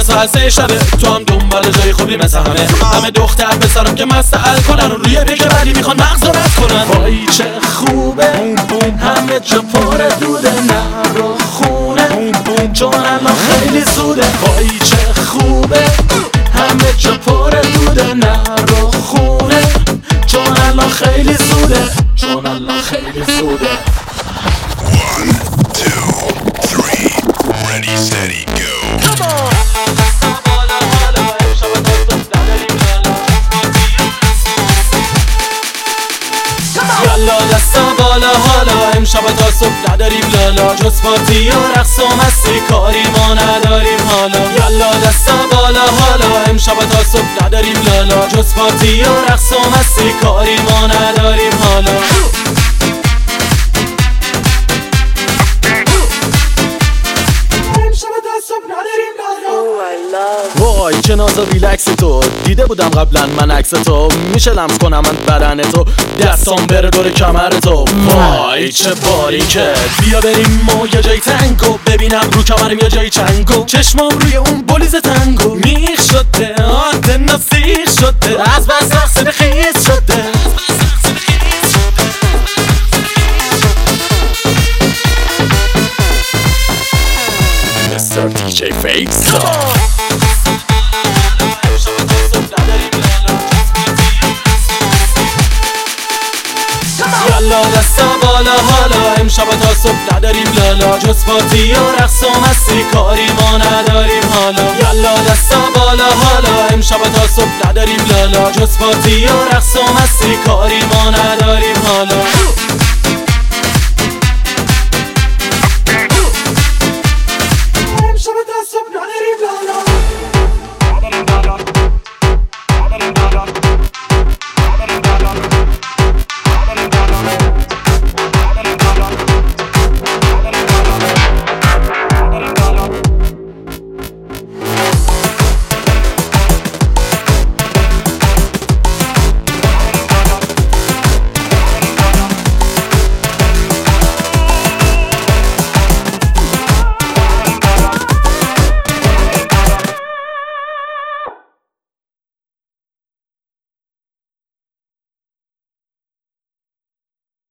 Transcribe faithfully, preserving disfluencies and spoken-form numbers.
ساعت سه شبه تو هم دنبال جای خوبی مثل همه همه دختر پسرم که مست الکلن و روی پیک بعدی میخوان مغز رو رد کنن. وای چه خوبه همه جا پر دوده نرو خونه چون الان خیلی زوده. وای چه خوبه همه جا پر دوده نرو خونه چون الان خیلی زوده چون الان خیلی زوده. One, two, three, ready, steady, go. Come on. یالا دستا بالا حالا امشب تا صبح نداریم لالا جز پارتی و رقص و مستی کاری ما نداریم حالا. یالا دستا بالا حالا امشب تا صبح نداریم لالا جز پارتی و رقص و مستی کاری ما نداریم حالا. وای چه ناز و ریلکس تو دیده بودم قبلا من عکس تو میشه لمس کنم من بدن تو دستام بره دور کمر تو. وای چه باریکه بیا بریم ما یه جای تنگو ببینم رو کمرم یه جای چنگو چشمام روی اون بولیز تنگو میخ شده آنتنا سیخ شده از بس رقص خیز شده. مستر دی جی فیکس یالا دستا بالا حالا امشب تا صبح نداریم لالا جز پارتی و رقص و مستی کاری ما نداریم حالا. یالا دستا بالا حالا امشب تا صبح نداریم لالا جز پارتی و رقص و مستی کاری ما